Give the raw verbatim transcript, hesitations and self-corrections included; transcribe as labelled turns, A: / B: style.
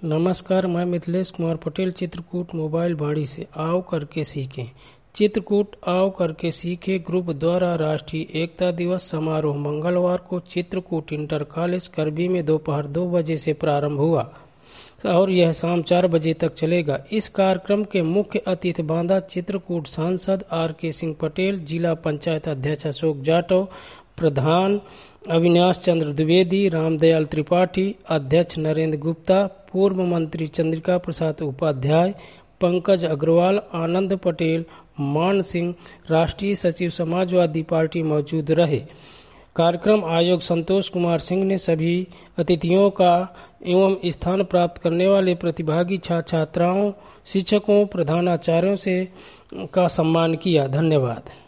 A: नमस्कार, मैं मिथिलेश कुमार पटेल चित्रकूट मोबाइल बाड़ी से। आओ करके सीखें। चित्रकूट आओ करके सीखें ग्रुप द्वारा राष्ट्रीय एकता दिवस समारोह मंगलवार को चित्रकूट इंटर कॉलेज करबी में दोपहर दो बजे से प्रारंभ हुआ और यह शाम चार बजे तक चलेगा। इस कार्यक्रम के मुख्य अतिथि बांदा चित्रकूट सांसद आर के सिंह पटेल, जिला पंचायत अध्यक्ष अशोक जाटव, प्रधान अविनाश चंद्र द्विवेदी, रामदयाल त्रिपाठी, अध्यक्ष नरेंद्र गुप्ता, पूर्व मंत्री चंद्रिका प्रसाद उपाध्याय, पंकज अग्रवाल, आनंद पटेल, मान सिंह, राष्ट्रीय सचिव समाजवादी पार्टी मौजूद रहे। कार्यक्रम आयोग संतोष कुमार सिंह ने सभी अतिथियों का एवं स्थान प्राप्त करने वाले प्रतिभागी छात्र छात्राओं, शिक्षकों, प्रधानाचार्यों से का सम्मान किया। धन्यवाद।